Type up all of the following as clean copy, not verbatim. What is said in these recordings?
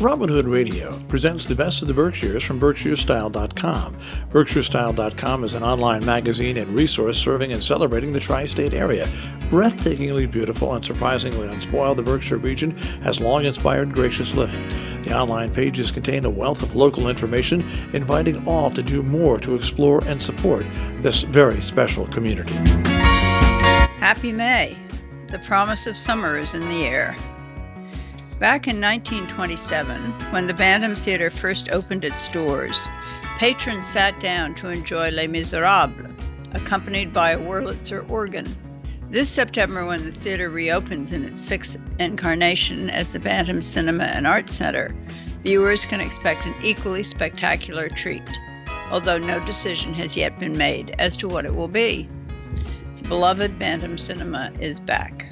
Robin Hood Radio presents the best of the Berkshires from BerkshireStyle.com. BerkshireStyle.com is an online magazine and resource serving and celebrating the tri-state area. Breathtakingly beautiful and surprisingly unspoiled, the Berkshire region has long inspired gracious living. The online pages contain a wealth of local information, inviting all to do more to explore and support this very special community. Happy May! The promise of summer is in the air. Back in 1927, when the Bantam Theatre first opened its doors, patrons sat down to enjoy Les Miserables, accompanied by a Wurlitzer organ. This September, when the theatre reopens in its sixth incarnation as the Bantam Cinema and Art Center, viewers can expect an equally spectacular treat, although no decision has yet been made as to what it will be. The beloved Bantam Cinema is back.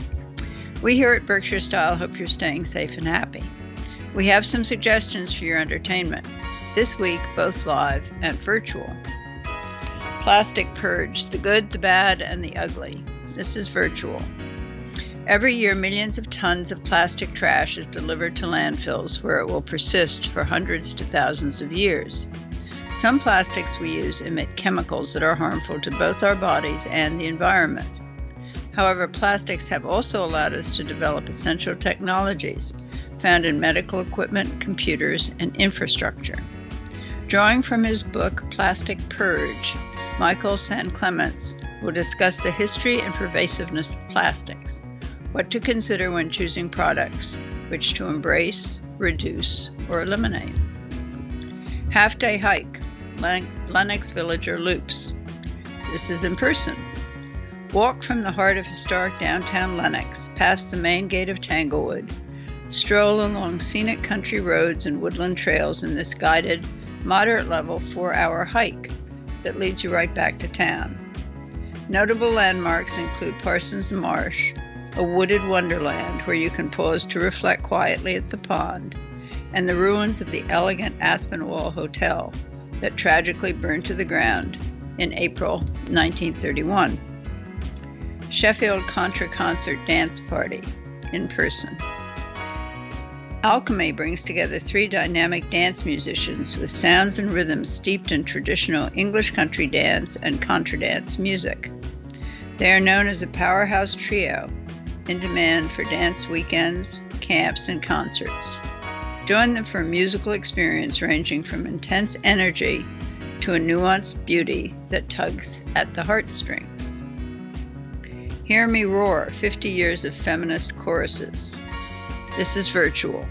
We here at Berkshire Style hope you're staying safe and happy. We have some suggestions for your entertainment. This week, both live and virtual. Plastic Purge, the good, the bad, and the ugly. This is virtual. Every year, millions of tons of plastic trash is delivered to landfills where it will persist for hundreds to thousands of years. Some plastics we use emit chemicals that are harmful to both our bodies and the environment. However, plastics have also allowed us to develop essential technologies found in medical equipment, computers, and infrastructure. Drawing from his book, Plastic Purge, Michael San Clements will discuss the history and pervasiveness of plastics, what to consider when choosing products, which to embrace, reduce, or eliminate. Half-day hike, Lenox Villager Loops. This is in person. Walk from the heart of historic downtown Lenox, past the main gate of Tanglewood. Stroll along scenic country roads and woodland trails in this guided, moderate-level 4-hour hike that leads you right back to town. Notable landmarks include Parsons Marsh, a wooded wonderland where you can pause to reflect quietly at the pond, and the ruins of the elegant Aspinwall Hotel that tragically burned to the ground in April 1931. Sheffield Contra Concert Dance Party, in person. Alchemy brings together 3 dynamic dance musicians with sounds and rhythms steeped in traditional English country dance and contradance music. They are known as a powerhouse trio, in demand for dance weekends, camps, and concerts. Join them for a musical experience ranging from intense energy to a nuanced beauty that tugs at the heartstrings. Hear Me Roar, 50 Years of Feminist Choruses. This is virtual.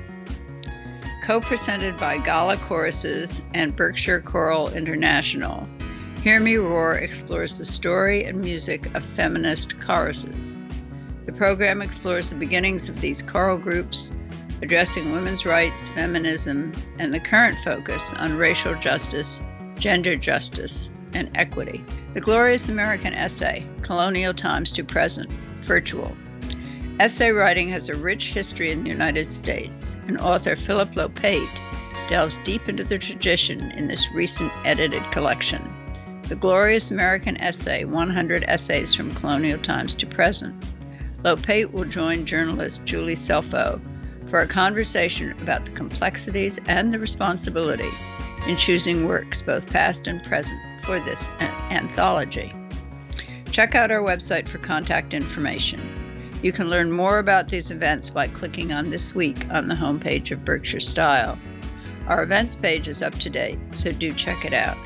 Co-presented by Gala Choruses and Berkshire Choral International, Hear Me Roar explores the story and music of feminist choruses. The program explores the beginnings of these choral groups, addressing women's rights, feminism, and the current focus on racial justice, gender justice, and equity. The Glorious American Essay, Colonial Times to Present, virtual. Essay writing has a rich history in the United States, and author Philip Lopate delves deep into the tradition in this recent edited collection. The Glorious American Essay, 100 Essays from Colonial Times to Present. Lopate will join journalist Julie Selfo for a conversation about the complexities and the responsibility in choosing works both past and present for this anthology. Check out our website for contact information. You can learn more about these events by clicking on This Week on the homepage of Berkshire Style. Our events page is up to date, so do check it out.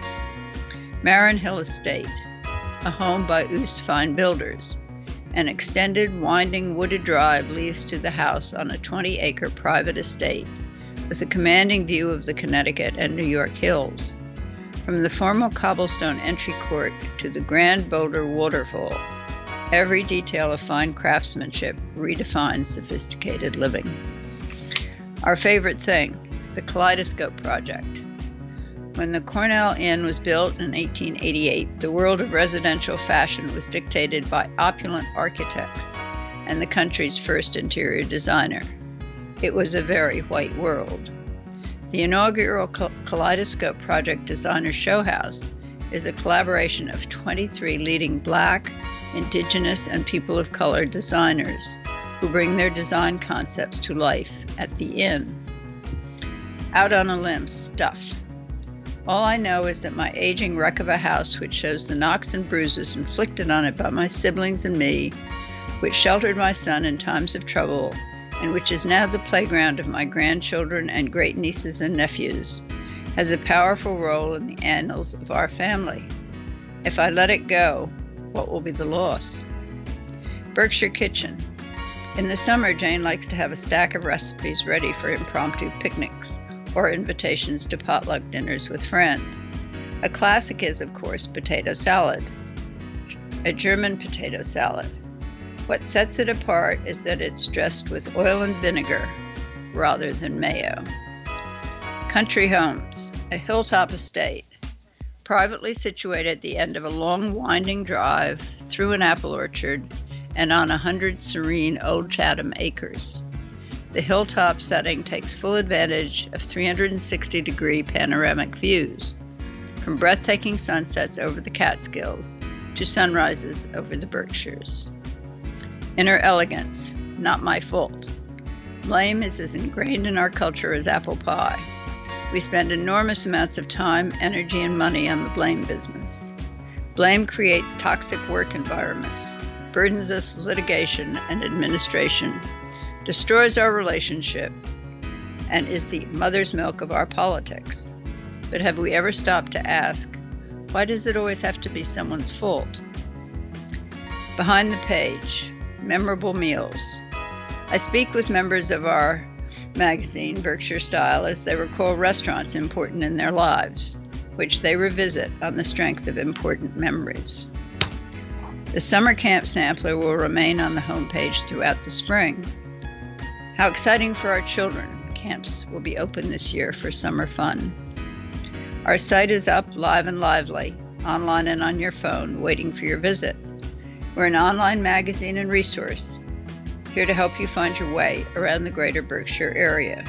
Marin Hill Estate, a home by Oost Fine Builders. An extended, winding wooded drive leads to the house on a 20-acre private estate with a commanding view of the Connecticut and New York hills. From the formal cobblestone entry court to the grand boulder waterfall, every detail of fine craftsmanship redefines sophisticated living. Our favorite thing, the Kaleidoscope Project. When the Cornell Inn was built in 1888, the world of residential fashion was dictated by opulent architects and the country's first interior designer. It was a very white world. The inaugural Kaleidoscope Project Designer Show House is a collaboration of 23 leading Black, Indigenous, and people of color designers who bring their design concepts to life at the Inn. Out on a limb, stuffed. All I know is that my aging wreck of a house, which shows the knocks and bruises inflicted on it by my siblings and me, which sheltered my son in times of trouble, and which is now the playground of my grandchildren and great-nieces and nephews, has a powerful role in the annals of our family. If I let it go, what will be the loss? Berkshire Kitchen. In the summer, Jane likes to have a stack of recipes ready for impromptu picnics or invitations to potluck dinners with friends. A classic is, of course, potato salad, a German potato salad. What sets it apart is that it's dressed with oil and vinegar rather than mayo. Country Homes, a hilltop estate, privately situated at the end of a long winding drive through an apple orchard and on 100 serene Old Chatham acres. The hilltop setting takes full advantage of 360-degree panoramic views, from breathtaking sunsets over the Catskills to sunrises over the Berkshires. Inner elegance, not my fault. Blame is as ingrained in our culture as apple pie. We spend enormous amounts of time, energy, and money on the blame business. Blame creates toxic work environments, burdens us with litigation and administration, destroys our relationship, and is the mother's milk of our politics. But have we ever stopped to ask, why does it always have to be someone's fault? Behind the page, memorable meals. I speak with members of our magazine, Berkshire Style, as they recall restaurants important in their lives, which they revisit on the strength of important memories. The summer camp sampler will remain on the homepage throughout the spring. How exciting for our children. Camps will be open this year for summer fun. Our site is up, live and lively, online and on your phone, waiting for your visit. We're an online magazine and resource, here to help you find your way around the greater Berkshire area.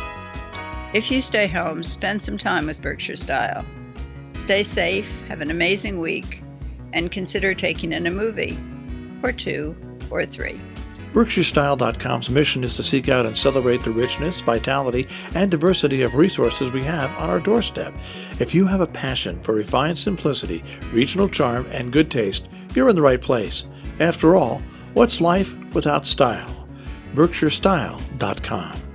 If you stay home, spend some time with Berkshire Style. Stay safe, have an amazing week, and consider taking in a movie, or 2, or 3. BerkshireStyle.com's mission is to seek out and celebrate the richness, vitality, and diversity of resources we have on our doorstep. If you have a passion for refined simplicity, regional charm, and good taste, you're in the right place. After all, what's life without style? BerkshireStyle.com.